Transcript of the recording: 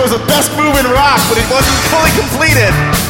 was the best move in rock, but it wasn't fully completed.